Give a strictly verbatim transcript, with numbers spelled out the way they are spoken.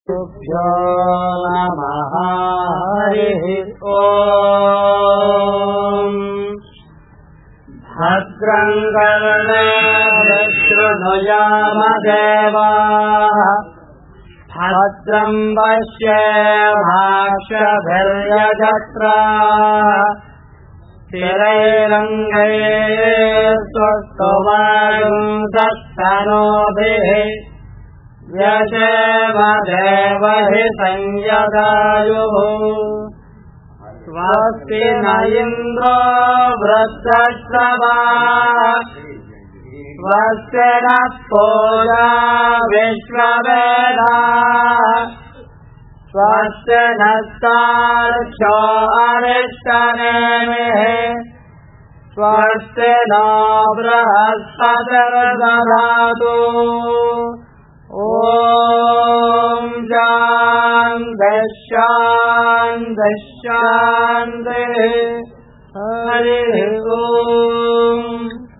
तुभ्यो नमः। हरिः ओम्। भद्रं कर्णेभिः शृणुयाम देवाः, भद्रं पश्येमाक्षभिर्यजत्राः, स्थिरैरङ्गैः स्वस्तिवांसस्तनूभिः व्यशेम देवहि संयदायुः। स्वस्ति न इन्द्रो वृद्धश्रवाः, स्वस्ति नः पूषा विश्ववेदाः, स्वस्ति नस्तार्क्ष्यो अरिष्टनेमिः, स्वस्ति नो बृहस्पतिर्दधातु। ॐ शान्तिः शान्तिः शान्तिः। हरिः ओम्।